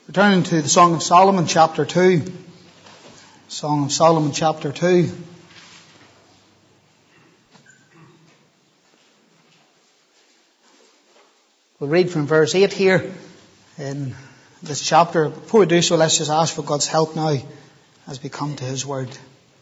Returning to the Song of Solomon, chapter 2. Song of Solomon, chapter 2. We'll read from verse 8 here in this chapter. Before we do so, let's just ask for God's help now as we come to His Word.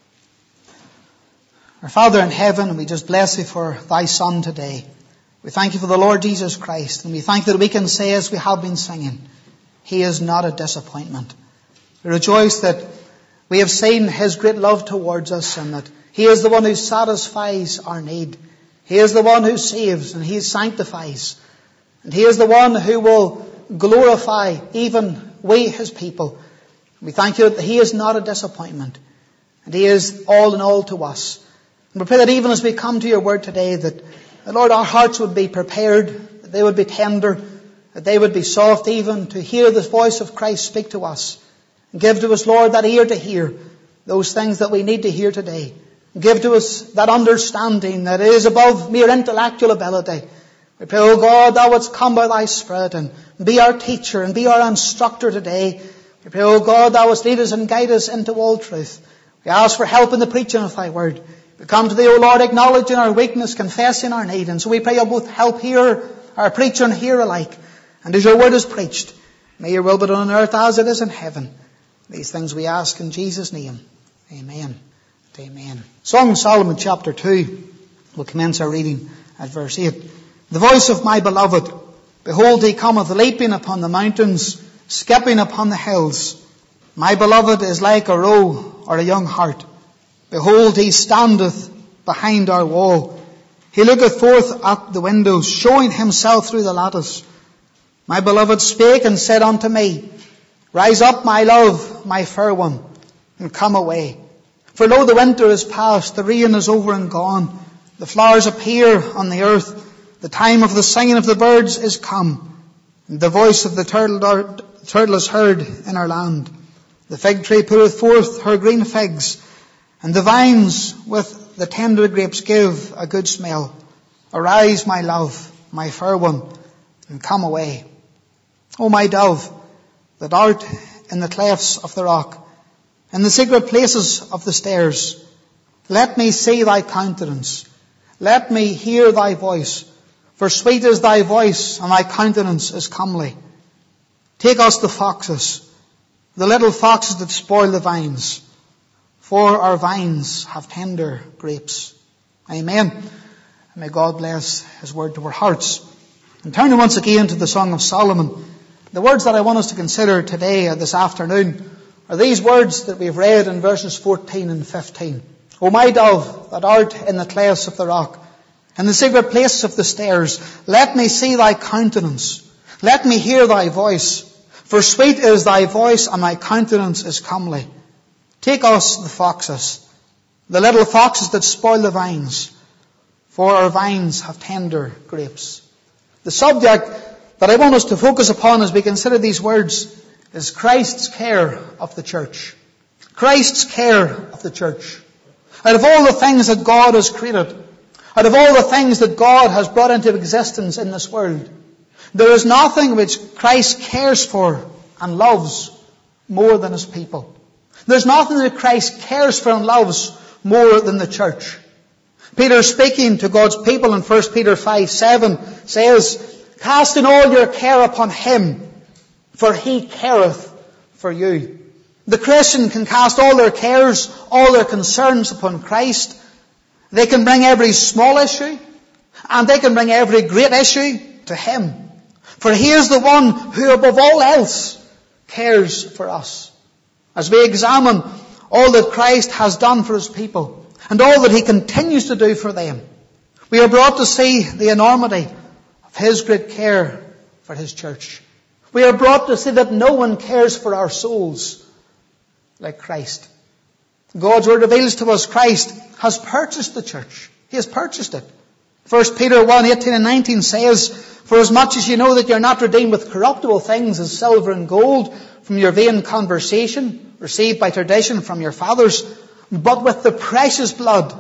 Our Father in heaven, we just bless Thee for Thy Son today. We thank You for the Lord Jesus Christ, and we thank that we can say as we have been singing, He is not a disappointment. We rejoice that we have seen His great love towards us and that He is the one who satisfies our need. He is the one who saves and He sanctifies. And He is the one who will glorify even we, His people. We thank You that He is not a disappointment. And He is all in all to us. And we pray that even as we come to Your Word today, that Lord, our hearts would be prepared, that they would be tender, that they would be soft even to hear the voice of Christ speak to us. And give to us, Lord, that ear to hear those things that we need to hear today. And give to us that understanding that is above mere intellectual ability. We pray, O God, Thou wouldst come by Thy Spirit and be our teacher and be our instructor today. We pray, O God, Thou wouldst lead us and guide us into all truth. We ask for help in the preaching of Thy Word. We come to Thee, O Lord, acknowledging our weakness, confessing our need. And so we pray You'll both help hear, our preacher and hear alike. And as Your Word is preached, may Your will be done on earth as it is in heaven. These things we ask in Jesus' name. Amen. Amen. Song of Solomon, chapter 2. We'll commence our reading at verse 8. The voice of my beloved, behold, He cometh leaping upon the mountains, skipping upon the hills. My beloved is like a roe or a young hart. Behold, He standeth behind our wall. He looketh forth at the windows, showing Himself through the lattice. My beloved spake and said unto me, Rise up, my love, my fair one, and come away. For lo, the winter is past, the rain is over and gone. The flowers appear on the earth. The time of the singing of the birds is come. And the voice of the turtle is heard in our land. The fig tree putteth forth her green figs, and the vines with the tender grapes give a good smell. Arise, my love, my fair one, and come away. O my dove, that art in the clefts of the rock, in the secret places of the stairs, let me see Thy countenance. Let me hear Thy voice. For sweet is Thy voice, and Thy countenance is comely. Take us the foxes, the little foxes that spoil the vines, for our vines have tender grapes. Amen. And may God bless His Word to our hearts. And turning once again to the Song of Solomon, the words that I want us to consider today, this afternoon, are these words that we've read in verses 14 and 15. O my dove, that art in the clefts of the rock, in the secret places of the stairs, let me see Thy countenance. Let me hear Thy voice. For sweet is Thy voice, and Thy countenance is comely. Take us the foxes, the little foxes that spoil the vines, for our vines have tender grapes. The subject that I want us to focus upon as we consider these words is Christ's care of the church. Christ's care of the church. Out of all the things that God has created, out of all the things that God has brought into existence in this world, there is nothing which Christ cares for and loves more than His people. There's nothing that Christ cares for and loves more than the church. Peter, speaking to God's people in 1 Peter 5:7, says, Casting all your care upon Him, for He careth for you. The Christian can cast all their cares, all their concerns upon Christ. They can bring every small issue, and they can bring every great issue to Him. For He is the one who above all else cares for us. As we examine all that Christ has done for His people, and all that He continues to do for them, we are brought to see the enormity of His great care for His church. We are brought to see that no one cares for our souls like Christ. God's Word reveals to us Christ has purchased the church. He has purchased it. 1 Peter 1:18 and 19 says, For as much as you know that you are not redeemed with corruptible things as silver and gold from your vain conversation, received by tradition from your fathers, but with the precious blood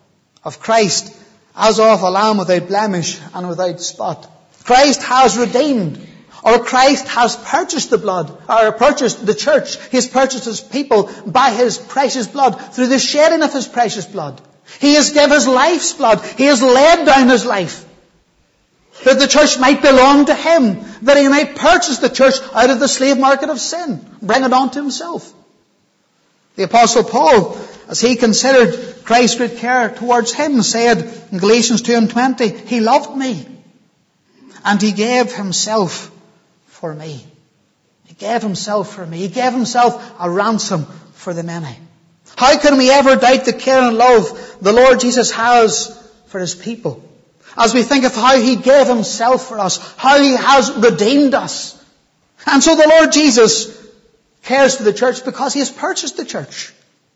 of Christ, as of a lamb without blemish and without spot. Christ has redeemed Or Christ has purchased the blood, or purchased the church. He has purchased his people by his precious blood, through the shedding of his precious blood. He has given his life's blood. He has laid down his life, that the church might belong to him, that he might purchase the church out of the slave market of sin, bring it on to himself. The Apostle Paul, as he considered Christ's great care towards him, said in Galatians 2:20, he loved me, and he gave himself for me. He gave himself for me. He gave himself a ransom for the many. How can we ever doubt the care and love the Lord Jesus has for his people? As we think of how he gave himself for us, how he has redeemed us. And so the Lord Jesus cares for the church because he has purchased the church.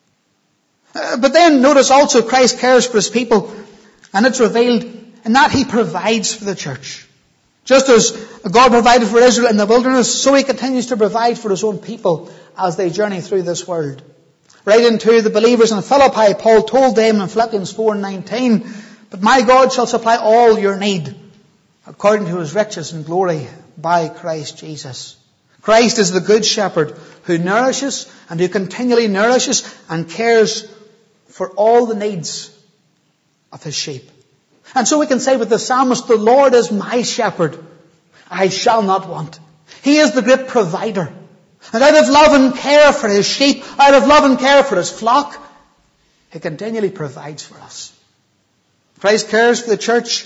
But then notice also Christ cares for his people, and it's revealed in that he provides for the church. Just as God provided for Israel in the wilderness, so he continues to provide for his own people as they journey through this world. Writing to the believers in Philippi, Paul told them in Philippians 4:19, but my God shall supply all your need according to his riches and glory by Christ Jesus. Christ is the good shepherd who nourishes and who continually nourishes and cares for all the needs of his sheep. And so we can say with the psalmist, the Lord is my shepherd, I shall not want. He is the great provider. And out of love and care for his sheep, out of love and care for his flock, he continually provides for us. Christ's care for the church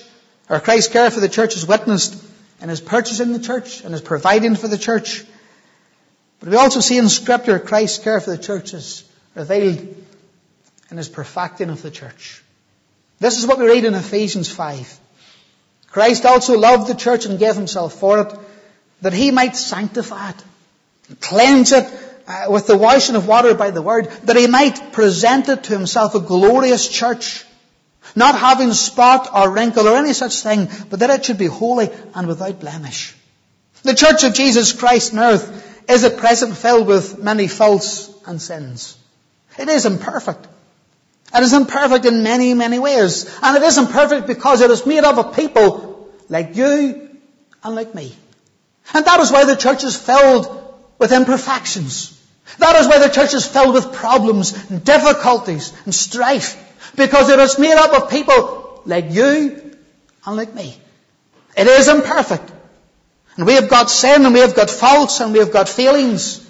is witnessed in his purchasing the church and his providing for the church. But we also see in Scripture Christ's care for the church is revealed in his perfecting of the church. This is what we read in Ephesians 5. Christ also loved the church and gave himself for it, that he might sanctify it, cleanse it with the washing of water by the word, that he might present it to himself a glorious church, not having spot or wrinkle or any such thing, but that it should be holy and without blemish. The church of Jesus Christ on earth is at present filled with many faults and sins. It is imperfect. It is imperfect in many, many ways. And it is imperfect because it is made up of people like you and like me. And that is why the church is filled with imperfections. That is why the church is filled with problems and difficulties and strife. Because it is made up of people like you and like me. It is imperfect. And we have got sin and we have got faults and we have got failings.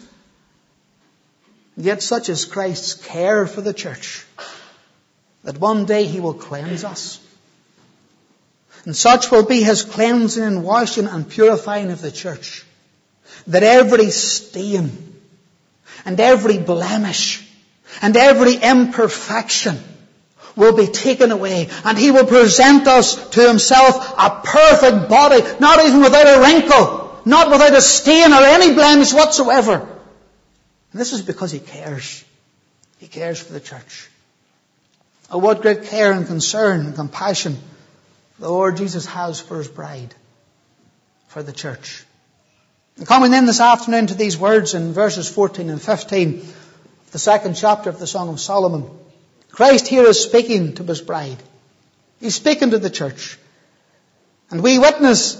Yet such is Christ's care for the church, that one day he will cleanse us. And such will be his cleansing and washing and purifying of the church, that every stain and every blemish and every imperfection will be taken away, and he will present us to himself a perfect body, not even without a wrinkle, not without a stain or any blemish whatsoever. And this is because he cares. He cares for the church. Oh, what great care and concern and compassion the Lord Jesus has for his bride, for the church. And coming in this afternoon to these words in verses 14 and 15 of the second chapter of the Song of Solomon, Christ here is speaking to his bride. He's speaking to the church. And we witness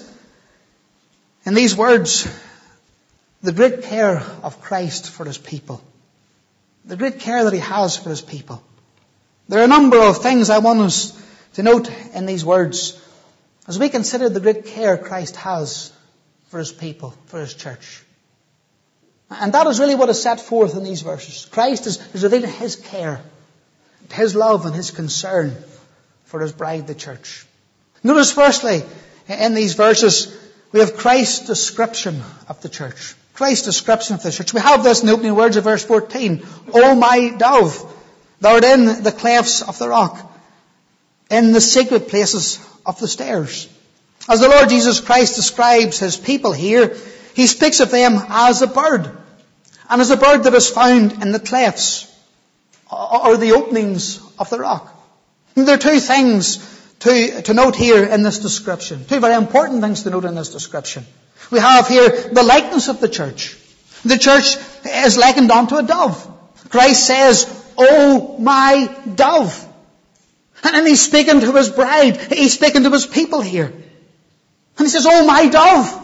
in these words the great care of Christ for his people. The great care that he has for his people. There are a number of things I want us to note in these words as we consider the great care Christ has for his people, for his church. And that is really what is set forth in these verses. Christ is revealing his care, his love and his concern for his bride, the church. Notice firstly, in these verses, we have Christ's description of the church. Christ's description of the church. We have this in the opening words of verse 14. O my dove, thou art in the clefts of the rock, in the secret places of the stairs. As the Lord Jesus Christ describes his people here, he speaks of them as a bird, and as a bird that is found in the clefts, or the openings of the rock. And there are two things to note here in this description. Two very important things to note in this description. We have here the likeness of the church. The church is likened unto a dove. Christ says, O my dove. And then he's speaking to his bride. He's speaking to his people here. And he says, O my dove.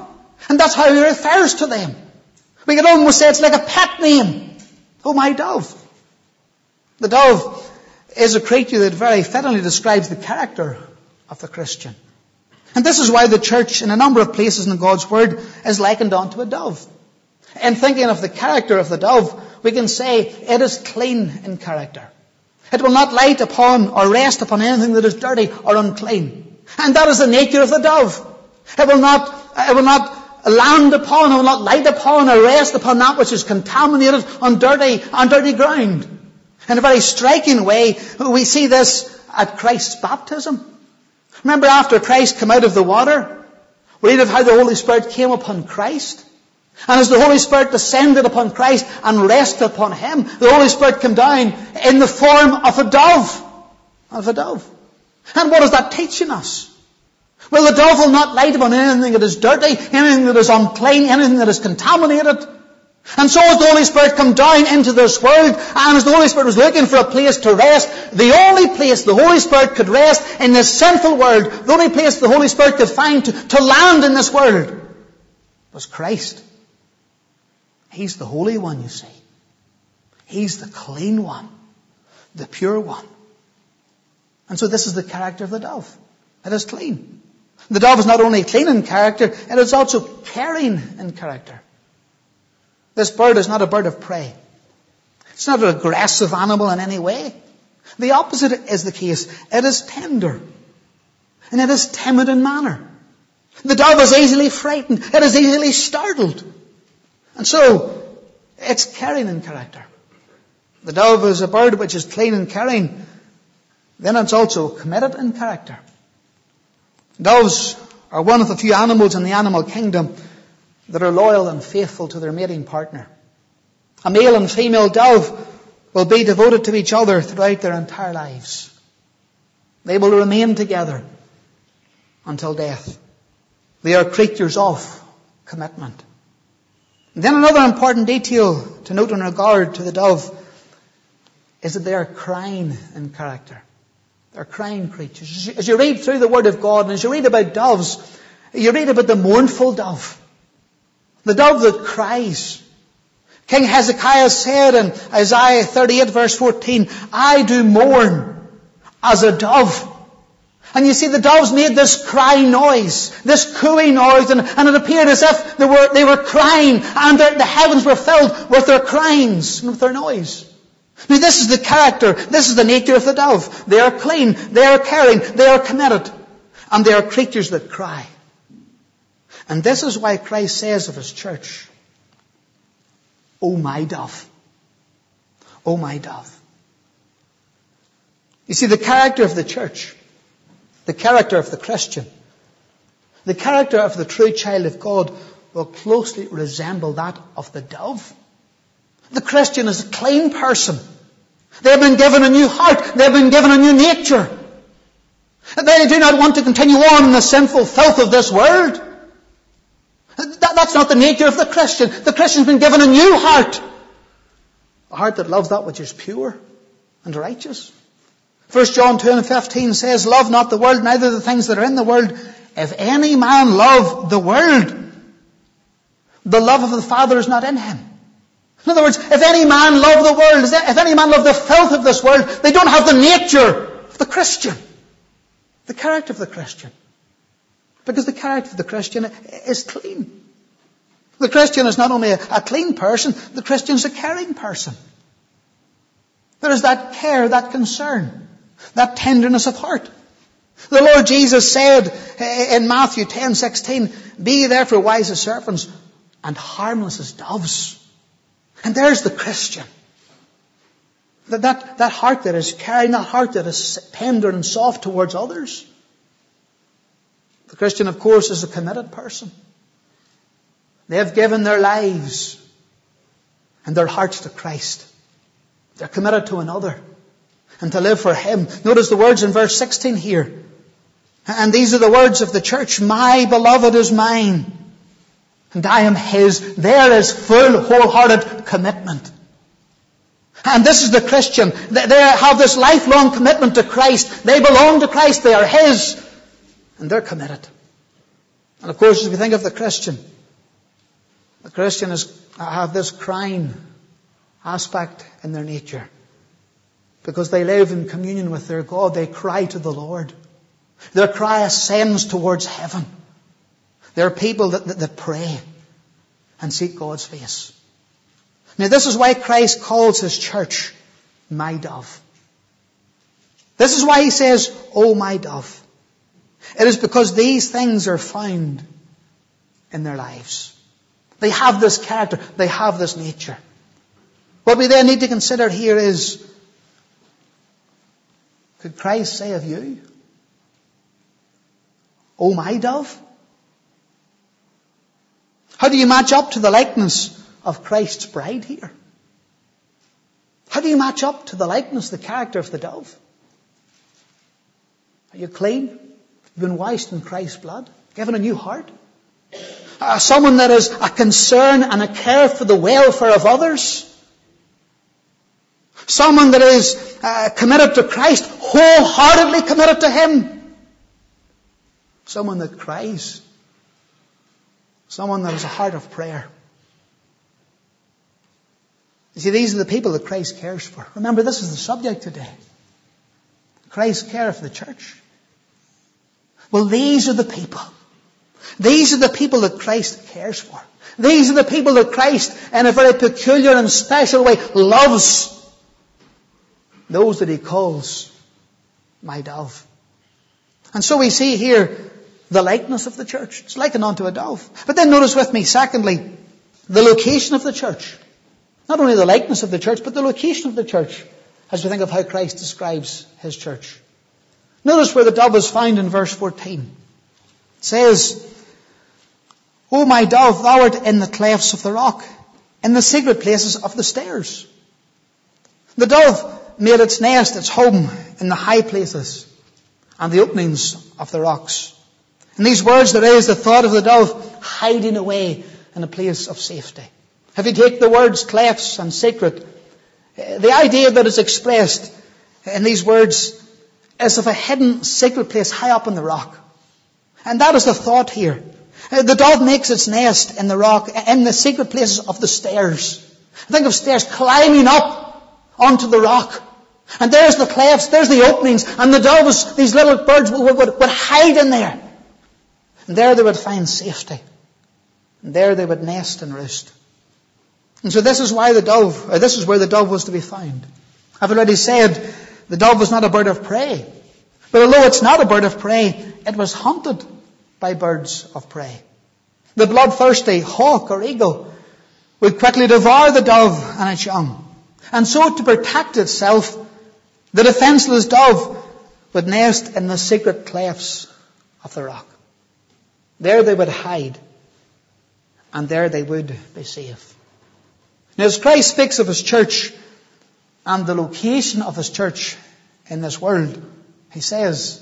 And that's how he refers to them. We could almost say it's like a pet name. Oh, my dove. The dove is a creature that very fittingly describes the character of the Christian. And this is why the church, in a number of places in God's Word, is likened unto a dove. In thinking of the character of the dove, we can say it is clean in character. It will not light upon or rest upon anything that is dirty or unclean. And that is the nature of the dove. It will not land upon, it will not light upon or rest upon that which is contaminated on dirty ground. In a very striking way, we see this at Christ's baptism. Remember, after Christ came out of the water, we read of how the Holy Spirit came upon Christ. And as the Holy Spirit descended upon Christ and rested upon him, the Holy Spirit came down in the form of a dove. Of a dove. And what is that teaching us? Well, the dove will not light upon anything that is dirty, anything that is unclean, anything that is contaminated. And so as the Holy Spirit come down into this world, and as the Holy Spirit was looking for a place to rest, the only place the Holy Spirit could rest in this sinful world, the only place the Holy Spirit could find to land in this world, was Christ. He's the Holy One, you see. He's the clean one, the pure one. And so this is the character of the dove. It is clean. The dove is not only clean in character, it is also caring in character. This bird is not a bird of prey. It's not an aggressive animal in any way. The opposite is the case. It is tender. And it is timid in manner. The dove is easily frightened. It is easily startled. And so, it's caring in character. The dove is a bird which is clean and caring. Then it's also committed in character. Doves are one of the few animals in the animal kingdom that are loyal and faithful to their mating partner. A male and female dove will be devoted to each other throughout their entire lives. They will remain together until death. They are creatures of commitment. And then another important detail to note in regard to the dove is that they are crying in character. They're crying creatures. As you read through the Word of God, and as you read about doves, you read about the mournful dove. The dove that cries. King Hezekiah said in Isaiah 38 verse 14, I do mourn as a dove. And you see, the doves made this crying noise, this cooing noise, and it appeared as if they were crying, and the heavens were filled with their cryings and with their noise. Now this is the character, this is the nature of the dove. They are clean, they are caring, they are committed, and they are creatures that cry. And this is why Christ says of his church, O my dove, O my dove. You see, the character of the church, the character of the Christian, the character of the true child of God will closely resemble that of the dove. The Christian is a clean person. They have been given a new heart. They have been given a new nature. They do not want to continue on in the sinful filth of this world. That's not the nature of the Christian. The Christian's been given a new heart. A heart that loves that which is pure and righteous. 1 John 2:15 says, Love not the world, neither the things that are in the world. If any man love the world, the love of the Father is not in him. In other words, if any man love the world, if any man love the filth of this world, they don't have the nature of the Christian. The character of the Christian. Because the character of the Christian is clean. The Christian is not only a clean person, the Christian is a caring person. There is that care, that concern, that tenderness of heart. The Lord Jesus said in Matthew 10:16, Be ye therefore wise as serpents and harmless as doves. And there's the Christian. That heart that is caring, that heart that is tender and soft towards others. The Christian, of course, is a committed person. They have given their lives and their hearts to Christ. They're committed to another and to live for Him. Notice the words in verse 16 here. And these are the words of the church. My beloved is mine, and I am His. There is full, wholehearted commitment. And this is the Christian. They have this lifelong commitment to Christ. They belong to Christ. They are His. And they're committed. And of course, as we think of the Christian, The Christians have this crying aspect in their nature. Because they live in communion with their God, they cry to the Lord. Their cry ascends towards heaven. They're people that pray and seek God's face. Now this is why Christ calls His church my dove. This is why He says, "Oh, my dove." It is because these things are found in their lives. They have this character. They have this nature. What we then need to consider here is, could Christ say of you, "Oh, my dove"? How do you match up to the likeness of Christ's bride here? How do you match up to the likeness, the character of the dove? Are you clean? You've been washed in Christ's blood? Given a new heart? Someone that is a concern and a care for the welfare of others? Someone that is committed to Christ, wholeheartedly committed to Him? Someone that cries? Someone that has a heart of prayer? You see, these are the people that Christ cares for. Remember, this is the subject today. Christ's care for the church. Well, these are the people. These are the people that Christ cares for. These are the people that Christ, in a very peculiar and special way, loves. Those that He calls my dove. And so we see here the likeness of the church. It's likened unto a dove. But then notice with me, secondly, the location of the church. Not only the likeness of the church, but the location of the church, as we think of how Christ describes His church. Notice where the dove is found in verse 14. It says, "O my dove, thou art in the clefts of the rock, in the secret places of the stairs." The dove made its nest, its home, in the high places and the openings of the rocks. In these words there is the thought of the dove hiding away in a place of safety. If you take the words clefts and secret, the idea that is expressed in these words is of a hidden secret place high up in the rock. And that is the thought here. The dove makes its nest in the rock, in the secret places of the stairs. Think of stairs climbing up onto the rock. And there's the clefts, there's the openings, and the doves, these little birds, would hide in there. And there they would find safety. And there they would nest and roost. And so this is where the dove was to be found. I've already said the dove was not a bird of prey. But although it's not a bird of prey, it was hunted by birds of prey. The bloodthirsty hawk or eagle would quickly devour the dove and its young. And so to protect itself, the defenseless dove would nest in the secret clefts of the rock. There they would hide, and there they would be safe. Now, as Christ speaks of His church and the location of His church in this world, He says,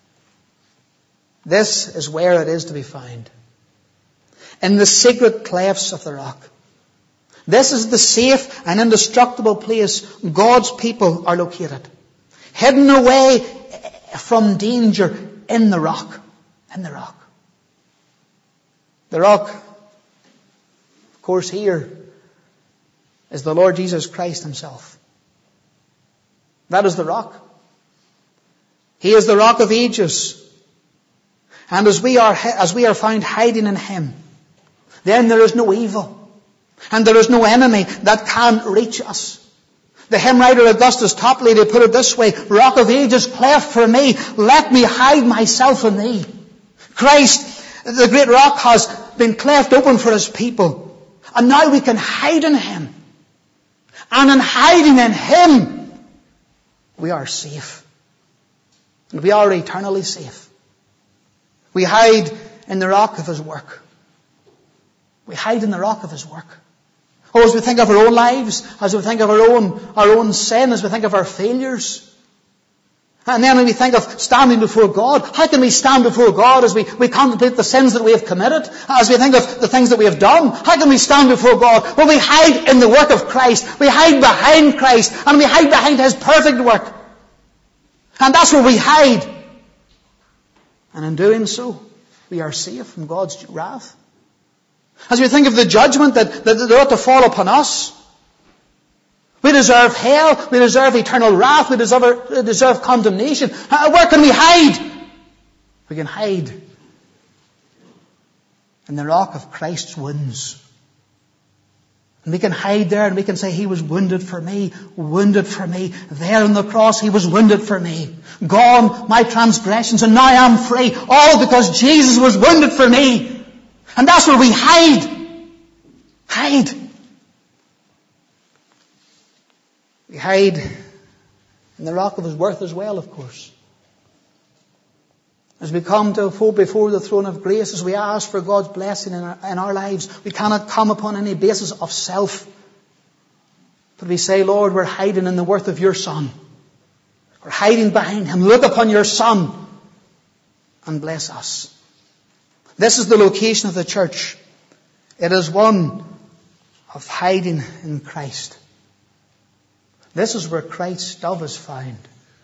this is where it is to be found. In the secret clefts of the rock. This is the safe and indestructible place God's people are located. Hidden away from danger in the rock. In the rock. The rock, of course, here is the Lord Jesus Christ Himself. That is the rock. He is the rock of ages. And as we are found hiding in Him, then there is no evil. And there is no enemy that can reach us. The hymn writer Augustus Toplady put it this way, "Rock of ages, cleft for me, let me hide myself in Thee." Christ, the great rock, has been cleft open for His people. And now we can hide in Him. And in hiding in Him, we are safe. And we are eternally safe. We hide in the rock of His work. We hide in the rock of His work. Oh, as we think of our own lives, as we think of our own sin, as we think of our failures. And then when we think of standing before God, how can we stand before God as we contemplate the sins that we have committed? As we think of the things that we have done, how can we stand before God? Well, we hide in the work of Christ. We hide behind Christ. And we hide behind His perfect work. And that's where we hide. And in doing so, we are safe from God's wrath. As we think of the judgment that ought to fall upon us. We deserve hell. We deserve eternal wrath. We deserve condemnation. Where can we hide? We can hide in the rock of Christ's wounds. And we can hide there and we can say, He was wounded for me, wounded for me. There on the cross, He was wounded for me. Gone my transgressions, and now I am free. All because Jesus was wounded for me. And that's where we hide. Hide. We hide in the rock of His worth as well, of course. As we come to before the throne of grace, as we ask for God's blessing in our lives, we cannot come upon any basis of self. But we say, Lord, we're hiding in the worth of Your Son. We're hiding behind Him. Look upon Your Son and bless us. This is the location of the church. It is one of hiding in Christ. This is where Christ's dove is found.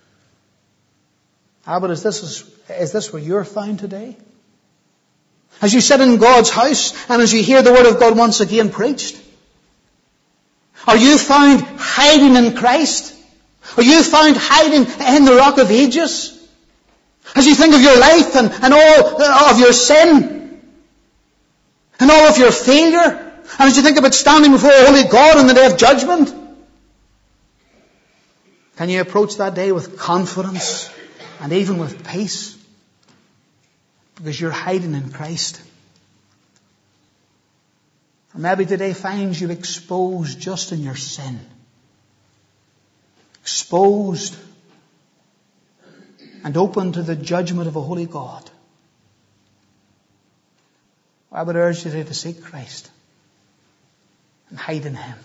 But is this where you're found today? As you sit in God's house and as you hear the Word of God once again preached? Are you found hiding in Christ? Are you found hiding in the Rock of Ages? As you think of your life and all of your sin and all of your failure, and as you think about standing before a holy God in the day of judgment, can you approach that day with confidence and even with peace? Because you're hiding in Christ. Or maybe today finds you exposed just in your sin. Exposed and open to the judgment of a holy God. I would urge you today to seek Christ and hide in Him.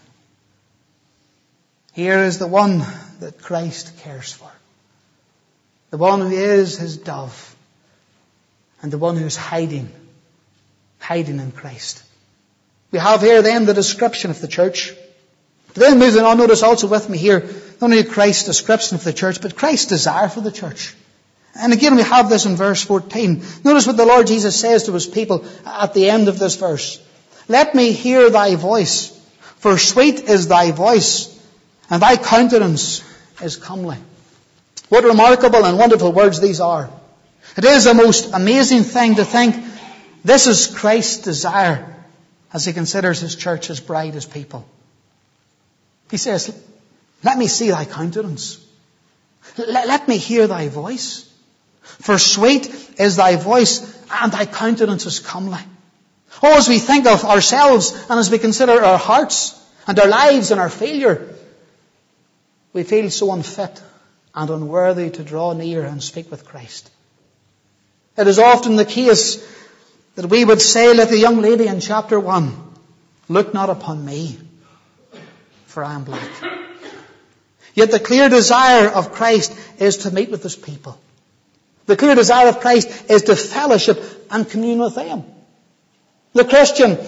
Here is the one that Christ cares for. The one who is His dove. And the one who is hiding in Christ. We have here then the description of the church. Then moving on, notice also with me here, not only Christ's description of the church, but Christ's desire for the church. And again we have this in verse 14. Notice what the Lord Jesus says to His people at the end of this verse. Let me hear thy voice, for sweet is thy voice, and thy countenance is comely. What remarkable and wonderful words these are. It is a most amazing thing to think this is Christ's desire as He considers His church, His bride, His people. He says, let me see thy countenance. Let me hear thy voice. For sweet is thy voice and thy countenance is comely. Oh, as we think of ourselves and as we consider our hearts and our lives and our failure, we feel so unfit and unworthy to draw near and speak with Christ. It is often the case that we would say, like the young lady in chapter 1, look not upon me, for I am black. Yet the clear desire of Christ is to meet with His people. The clear desire of Christ is to fellowship and commune with them. The Christian,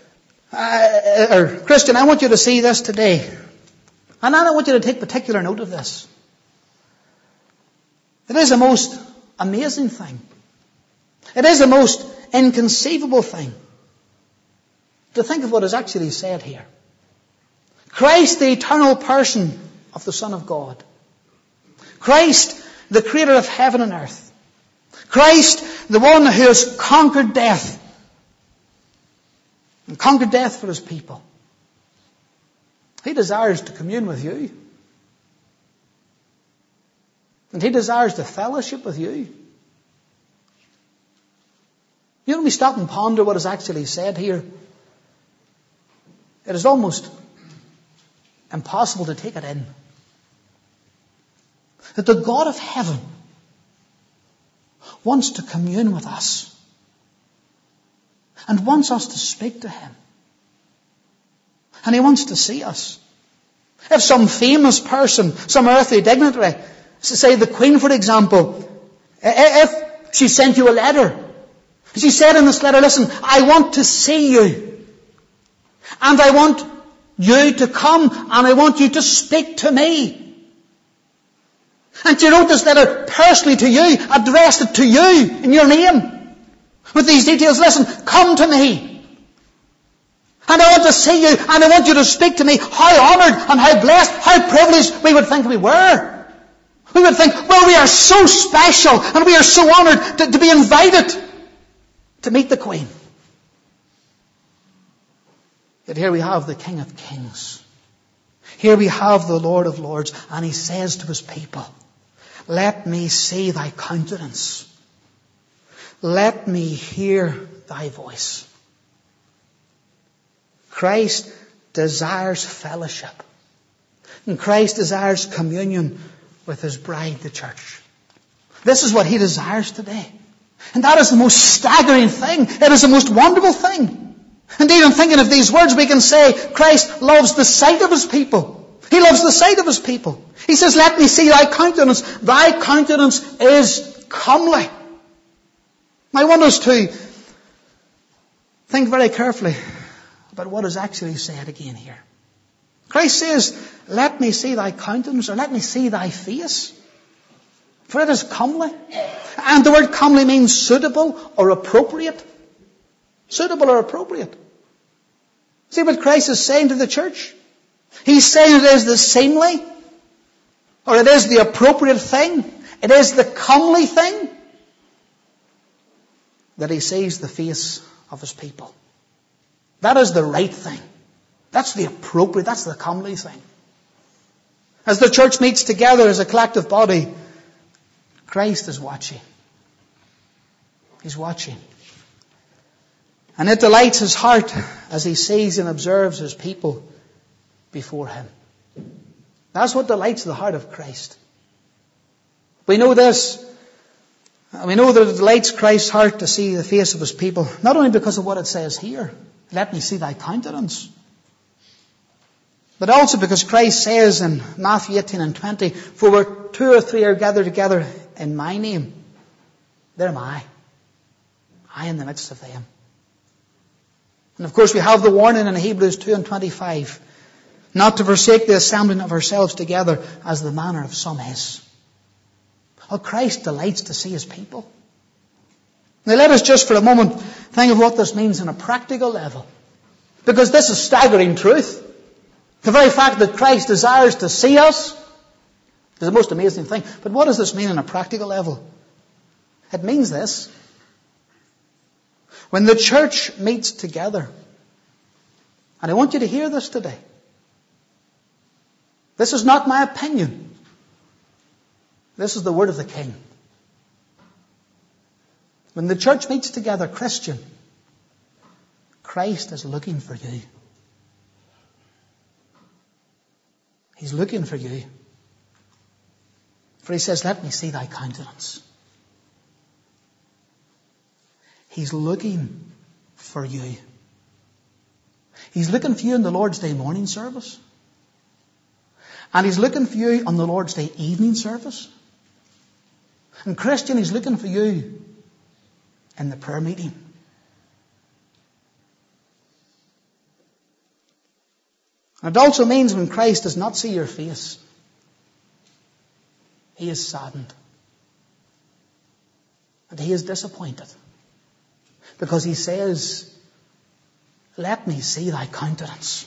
I want you to see this today. And I want you to take particular note of this. It is a most amazing thing. It is a most inconceivable thing to think of what is actually said here. Christ, the eternal person of the Son of God. Christ, the creator of heaven and earth. Christ, the one who has conquered death. And conquered death for His people. He desires to commune with you. And He desires to fellowship with you. You know, when we stop and ponder what is actually said here, it is almost impossible to take it in. That the God of heaven wants to commune with us and wants us to speak to Him. And He wants to see us. If some famous person, some earthly dignitary, say the Queen for example, if she sent you a letter, she said in this letter, listen, I want to see you. And I want you to come and I want you to speak to me. And she wrote this letter personally to you, addressed it to you in your name. With these details, listen, come to me. And I want to see you, and I want you to speak to me. How honoured and how blessed, how privileged we would think we were. We would think, well, we are so special and we are so honoured to be invited to meet the Queen. Yet here we have the King of Kings. Here we have the Lord of Lords, and He says to His people, let me see thy countenance. Let me hear thy voice. Christ desires fellowship. And Christ desires communion with His bride, the church. This is what He desires today. And that is the most staggering thing. It is the most wonderful thing. Indeed, in thinking of these words, we can say Christ loves the sight of His people. He loves the sight of His people. He says, let me see thy countenance. Thy countenance is comely. I want us to think very carefully about what is actually said again here. Christ says, let me see thy countenance, or let me see thy face, for it is comely. And the word comely means suitable or appropriate. Suitable or appropriate. See what Christ is saying to the church? He's saying it is the seemly, or it is the appropriate thing, it is the comely thing, that He sees the face of His people. That is the right thing. That's the appropriate, that's the comely thing. As the church meets together as a collective body, Christ is watching. He's watching. And it delights His heart as He sees and observes His people before Him. That's what delights the heart of Christ. We know this. We know that it delights Christ's heart to see the face of His people, not only because of what it says here, let me see thy countenance, but also because Christ says in Matthew 18 and 20, for where 2 or 3 are gathered together in my name, there am I in the midst of them. And of course we have the warning in Hebrews 2 and 25, not to forsake the assembling of ourselves together as the manner of some is. Well, Christ delights to see His people. Now let us just for a moment think of what this means on a practical level. Because this is staggering truth. The very fact that Christ desires to see us is the most amazing thing. But what does this mean on a practical level? It means this. When the church meets together, and I want you to hear this today. This is not my opinion. This is the word of the King. When the church meets together, Christian, Christ is looking for you. He's looking for you. For He says, let me see thy countenance. He's looking for you. He's looking for you in the Lord's Day morning service. And He's looking for you on the Lord's Day evening service. And Christian, He's looking for you in the prayer meeting. And it also means when Christ does not see your face, He is saddened. And He is disappointed. Because He says, let me see thy countenance.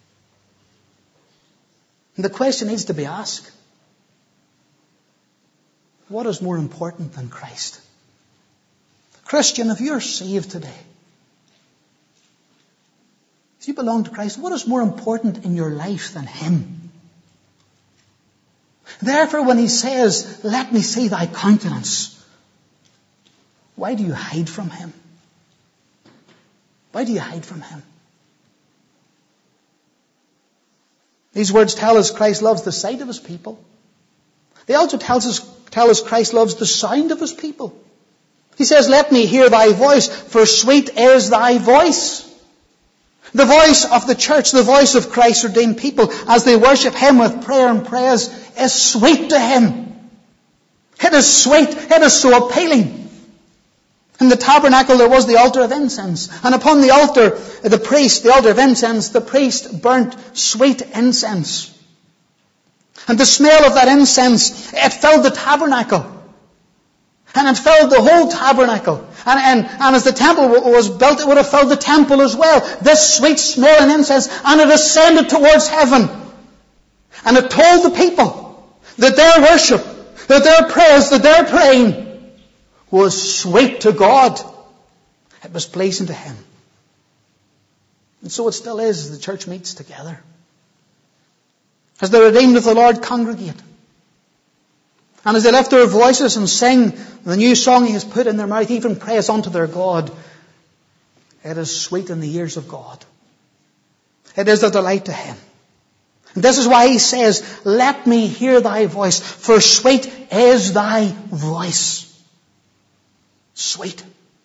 And the question needs to be asked, what is more important than Christ? Christian, if you're saved today, if you belong to Christ, what is more important in your life than Him? Therefore, when He says, let me see thy countenance, why do you hide from Him? Why do you hide from Him? These words tell us Christ loves the sight of His people. They also tell us Christ loves the sound of His people. He says, let me hear thy voice, for sweet is thy voice. The voice of the church, the voice of Christ's redeemed people, as they worship Him with prayer and praise, is sweet to Him. It is sweet. It is so appealing. In the tabernacle there was the altar of incense. And upon the altar, the altar of incense, the priest burnt sweet incense. And the smell of that incense, it filled the tabernacle. And it filled the whole tabernacle. And as the temple was built, it would have filled the temple as well. This sweet smelling incense, and it ascended towards heaven. And it told the people that their worship, that their prayers, that their praying was sweet to God. It was pleasing to Him. And so it still is as the church meets together. As the redeemed of the Lord congregate. And as they lift their voices and sing the new song He has put in their mouth, even praise unto their God, it is sweet in the ears of God. It is a delight to Him. And this is why He says, let me hear thy voice, for sweet is thy voice. Sweet.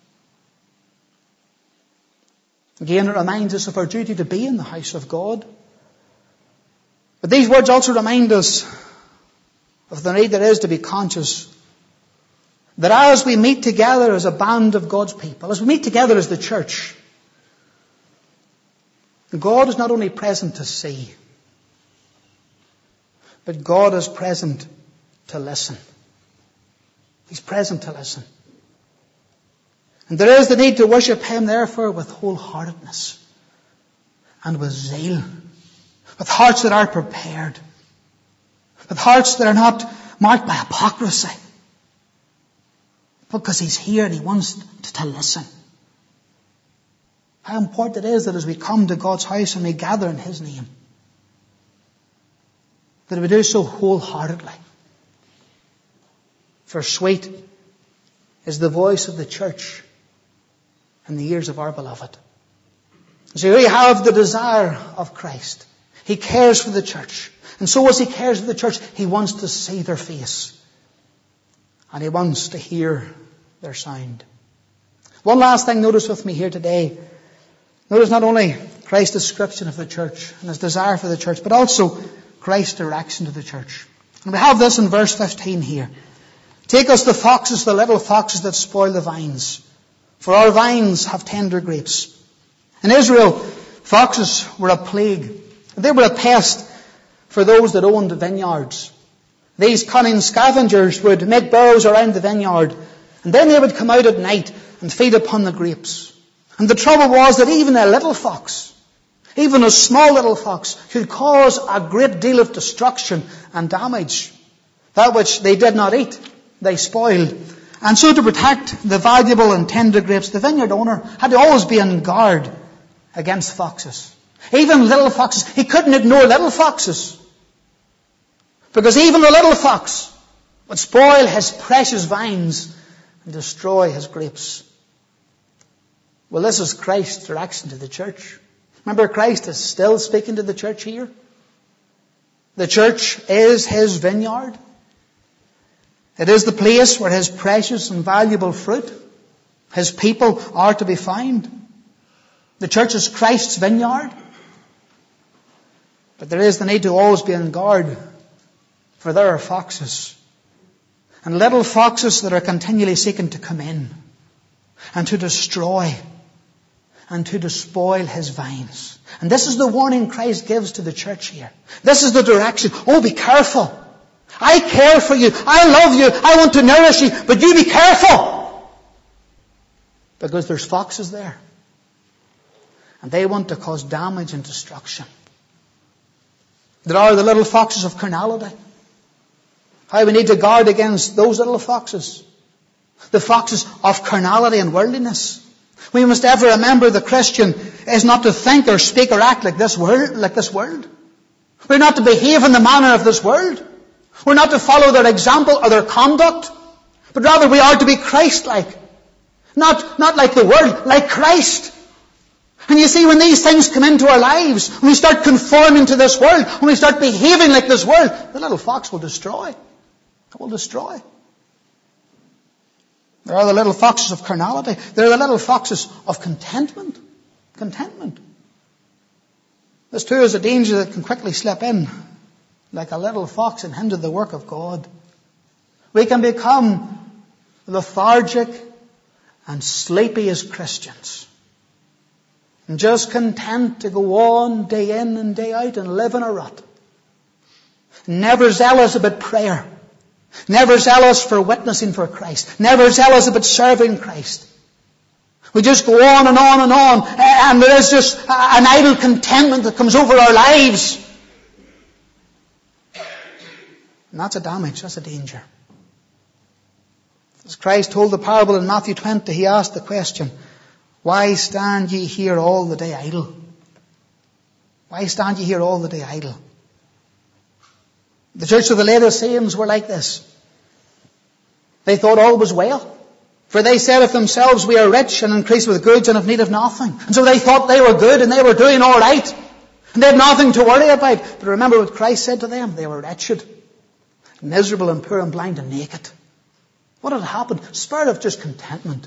Again, it reminds us of our duty to be in the house of God. But these words also remind us of the need there is to be conscious that as we meet together as a band of God's people, as we meet together as the church, God is not only present to see, but God is present to listen. He's present to listen. And there is the need to worship Him, therefore, with wholeheartedness and with zeal, with hearts that are prepared, with hearts that are not marked by hypocrisy, because He's here and He wants to listen. How important it is that as we come to God's house and we gather in His name, that we do so wholeheartedly. For sweet is the voice of the church in the ears of our beloved. So here you have the desire of Christ. He cares for the church. And so as He cares for the church, He wants to see their face. And He wants to hear their sound. One last thing, notice with me here today. Notice not only Christ's description of the church and His desire for the church, but also Christ's direction to the church. And we have this in verse 15 here. Take us the foxes, the little foxes that spoil the vines, for our vines have tender grapes. In Israel, foxes were a plague. They were a pest for those that owned vineyards. These cunning scavengers would make burrows around the vineyard, and then they would come out at night and feed upon the grapes. And the trouble was that even a little fox, even a small little fox, could cause a great deal of destruction and damage. That which they did not eat, they spoiled. And so to protect the valuable and tender grapes, the vineyard owner had to always be on guard against foxes. Even little foxes. He couldn't ignore little foxes. Because even the little fox would spoil his precious vines and destroy his grapes. Well, this is Christ's direction to the church. Remember, Christ is still speaking to the church here. The church is His vineyard. It is the place where His precious and valuable fruit, His people, are to be found. The church is Christ's vineyard. But there is the need to always be on guard, for there are foxes. And little foxes that are continually seeking to come in and to destroy and to despoil His vines. And this is the warning Christ gives to the church here. This is the direction. Oh, be careful. I care for you. I love you. I want to nourish you. But you be careful. Because there's foxes there. And they want to cause damage and destruction. There are the little foxes of carnality. How we need to guard against those little foxes. The foxes of carnality and worldliness. We must ever remember the Christian is not to think or speak or act like this world. We're not to behave in the manner of this world. We're not to follow their example or their conduct. But rather we are to be Christ-like. Not like the world, like Christ. And you see, when these things come into our lives, when we start conforming to this world, when we start behaving like this world, the little fox will destroy. It will destroy. There are the little foxes of carnality. There are the little foxes of contentment. Contentment. This too is a danger that can quickly slip in, like a little fox, and hinder the work of God. We can become lethargic and sleepy as Christians. And just content to go on day in and day out and live in a rut. Never zealous about prayer. Never zealous for witnessing for Christ. Never zealous about serving Christ. We just go on and on and on, and there is just an idle contentment that comes over our lives. And that's a damage, that's a danger. As Christ told the parable in Matthew 20, he asked the question, why stand ye here all the day idle? Why stand ye here all the day idle? The church of the Laodiceans were like this. They thought all was well. For they said of themselves, we are rich and increase with goods and have need of nothing. And so they thought they were good and they were doing all right. And they had nothing to worry about. But remember what Christ said to them? They were wretched, miserable and poor and blind and naked. What had happened? Spirit of just contentment.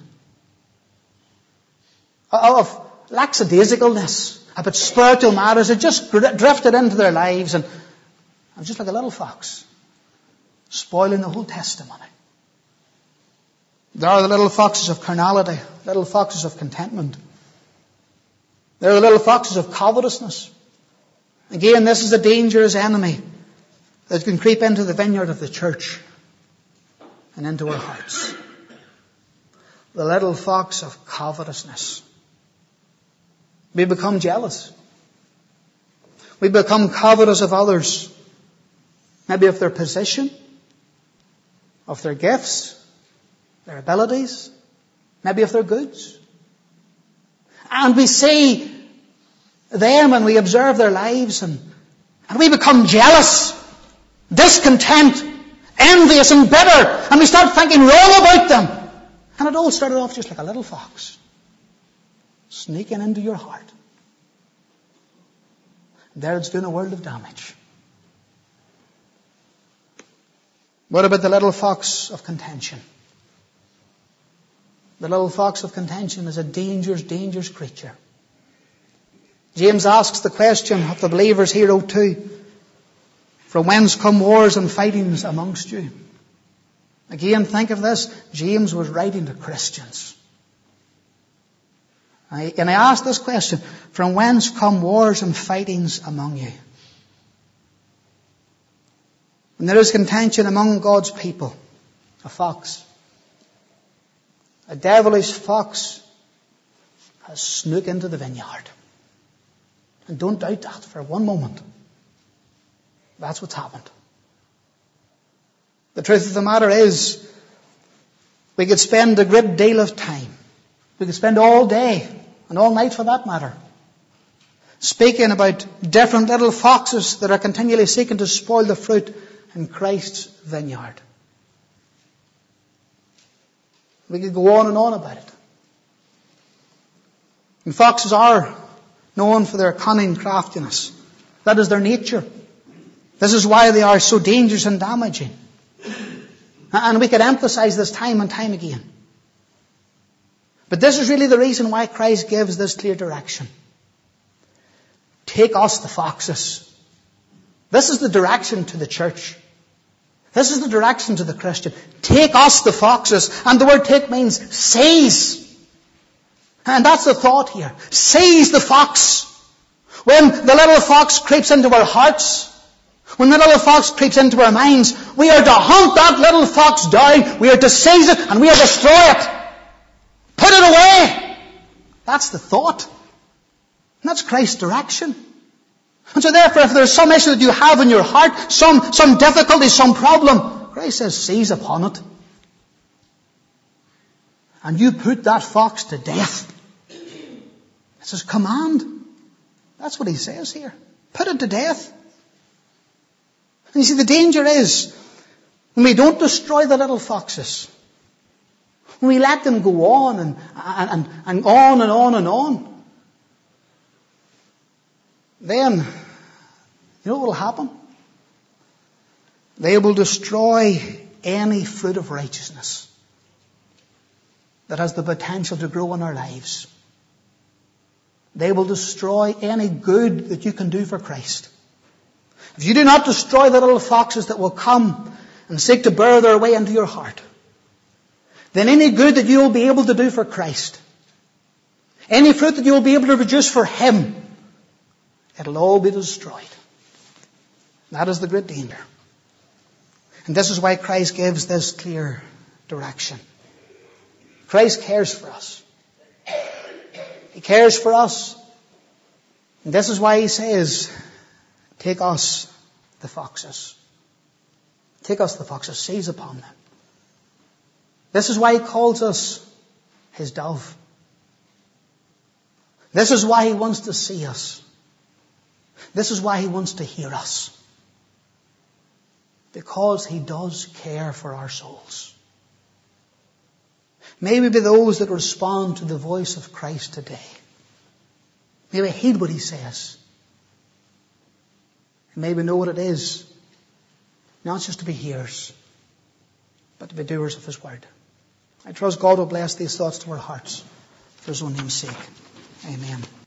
Of lackadaisicalness about spiritual matters. It just drifted into their lives and just like a little fox, spoiling the whole testimony. There are the little foxes of carnality, little foxes of contentment. There are the little foxes of covetousness. Again, this is a dangerous enemy that can creep into the vineyard of the church and into our hearts. The little fox of covetousness. We become jealous. We become covetous of others. Maybe of their position, of their gifts, their abilities, maybe of their goods. And we see them and we observe their lives and we become jealous, discontent, envious and bitter, and we start thinking wrong about them. And it all started off just like a little fox sneaking into your heart. There it's doing a world of damage. What about the little fox of contention? The little fox of contention is a dangerous, dangerous creature. James asks the question of the believers here, O2, from whence come wars and fightings amongst you? Again, think of this. James was writing to Christians. And I ask this question, from whence come wars and fightings among you? When there is contention among God's people, a fox, a devilish fox has snooked into the vineyard. And don't doubt that for one moment. That's what's happened. The truth of the matter is, we could spend a great deal of time. We could spend all day, and all night for that matter, speaking about different little foxes that are continually seeking to spoil the fruit in Christ's vineyard. We could go on and on about it. And foxes are known for their cunning craftiness. That is their nature. This is why they are so dangerous and damaging. And we could emphasize this time and time again. But this is really the reason why Christ gives this clear direction. Take us the foxes. This is the direction to the church. This is the direction to the Christian. Take us the foxes. And the word take means seize. And that's the thought here. Seize the fox. When the little fox creeps into our hearts, when the little fox creeps into our minds, we are to hunt that little fox down. We are to seize it and we are to destroy it. Put it away. That's the thought. And that's Christ's direction. And so therefore, if there's some issue that you have in your heart, some difficulty, some problem, Christ says, seize upon it. And you put that fox to death. It's his command. That's what he says here. Put it to death. And you see, the danger is, when we don't destroy the little foxes, when we let them go on and on and on and on, then, you know what will happen? They will destroy any fruit of righteousness that has the potential to grow in our lives. They will destroy any good that you can do for Christ. If you do not destroy the little foxes that will come and seek to burrow their way into your heart, then any good that you will be able to do for Christ, any fruit that you will be able to produce for Him, it'll all be destroyed. That is the great danger. And this is why Christ gives this clear direction. Christ cares for us. He cares for us. And this is why he says, take us the foxes. Take us the foxes, seize upon them. This is why he calls us his dove. This is why he wants to see us. This is why he wants to hear us. Because he does care for our souls. May we be those that respond to the voice of Christ today. May we heed what he says. And may we know what it is, not just to be hearers, but to be doers of his word. I trust God will bless these thoughts to our hearts for his own name's sake. Amen.